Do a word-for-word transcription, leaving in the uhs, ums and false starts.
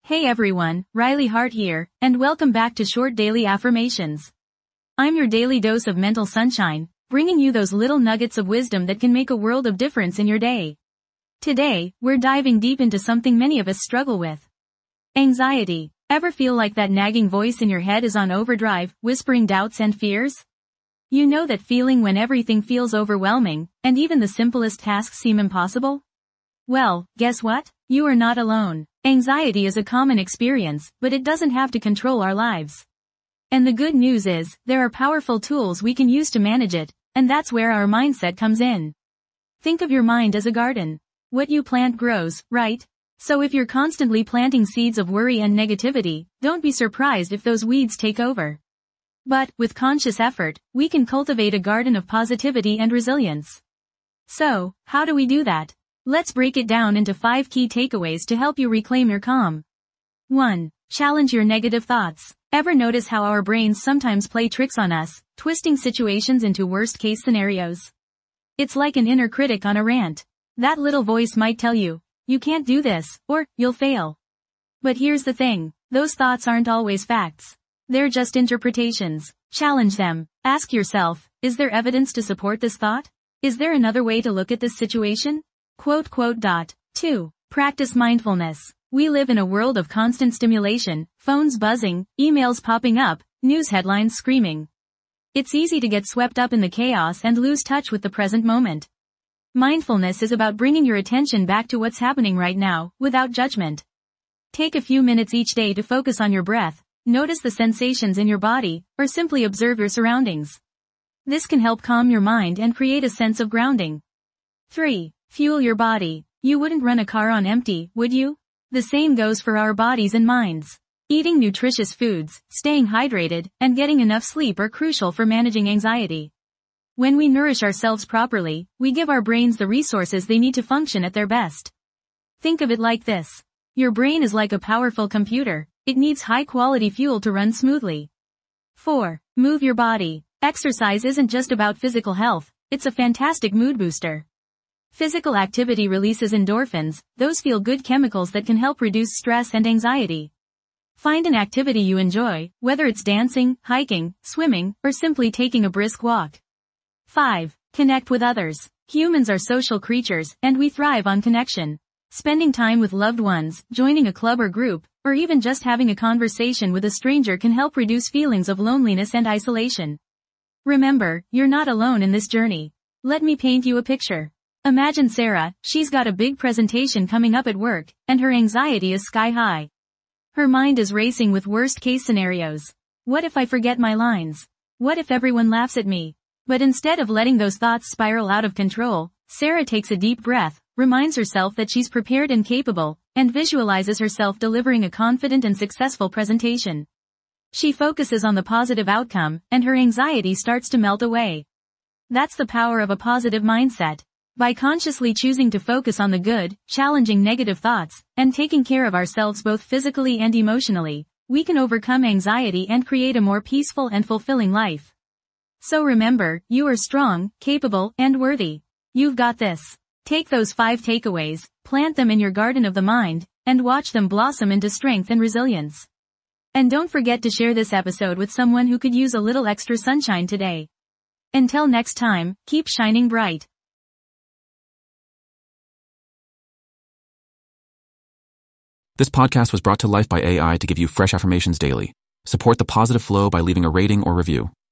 Hey everyone, Riley Hart here, and welcome back to Short Daily Affirmations. I'm your daily dose of mental sunshine, bringing you those little nuggets of wisdom that can make a world of difference in your day. Today, we're diving deep into something many of us struggle with. Anxiety. Ever feel like that nagging voice in your head is on overdrive, whispering doubts and fears? You know that feeling when everything feels overwhelming, and even the simplest tasks seem impossible? Well, guess what? You are not alone. Anxiety is a common experience, but it doesn't have to control our lives. And the good news is, there are powerful tools we can use to manage it, and that's where our mindset comes in. Think of your mind as a garden. What you plant grows, right? So if you're constantly planting seeds of worry and negativity, don't be surprised if those weeds take over. But, with conscious effort, we can cultivate a garden of positivity and resilience. So, how do we do that? Let's break it down into five key takeaways to help you reclaim your calm. one. Challenge your negative thoughts. Ever notice how our brains sometimes play tricks on us, twisting situations into worst-case scenarios? It's like an inner critic on a rant. That little voice might tell you, you can't do this, or, you'll fail. But here's the thing, those thoughts aren't always facts. They're just interpretations. Challenge them. Ask yourself, is there evidence to support this thought? Is there another way to look at this situation? Quote quote dot. two. Practice mindfulness. We live in a world of constant stimulation, phones buzzing, emails popping up, news headlines screaming. It's easy to get swept up in the chaos and lose touch with the present moment. Mindfulness is about bringing your attention back to what's happening right now, without judgment. Take a few minutes each day to focus on your breath, notice the sensations in your body, or simply observe your surroundings. This can help calm your mind and create a sense of grounding. three. Fuel your body. You wouldn't run a car on empty, would you? The same goes for our bodies and minds. Eating nutritious foods, staying hydrated, and getting enough sleep are crucial for managing anxiety. When we nourish ourselves properly, we give our brains the resources they need to function at their best. Think of it like this. Your brain is like a powerful computer. It needs high-quality fuel to run smoothly. four. Move your body. Exercise isn't just about physical health, it's a fantastic mood booster. Physical activity releases endorphins, those feel-good chemicals that can help reduce stress and anxiety. Find an activity you enjoy, whether it's dancing, hiking, swimming, or simply taking a brisk walk. five. Connect with others. Humans are social creatures, and we thrive on connection. Spending time with loved ones, joining a club or group, or even just having a conversation with a stranger can help reduce feelings of loneliness and isolation. Remember, you're not alone in this journey. Let me paint you a picture. Imagine Sarah, she's got a big presentation coming up at work, and her anxiety is sky high. Her mind is racing with worst-case scenarios. What if I forget my lines? What if everyone laughs at me? But instead of letting those thoughts spiral out of control, Sarah takes a deep breath, reminds herself that she's prepared and capable, and visualizes herself delivering a confident and successful presentation. She focuses on the positive outcome, and her anxiety starts to melt away. That's the power of a positive mindset. By consciously choosing to focus on the good, challenging negative thoughts, and taking care of ourselves both physically and emotionally, we can overcome anxiety and create a more peaceful and fulfilling life. So remember, you are strong, capable, and worthy. You've got this. Take those five takeaways, plant them in your garden of the mind, and watch them blossom into strength and resilience. And don't forget to share this episode with someone who could use a little extra sunshine today. Until next time, keep shining bright. This podcast was brought to life by A I to give you fresh affirmations daily. Support the positive flow by leaving a rating or review.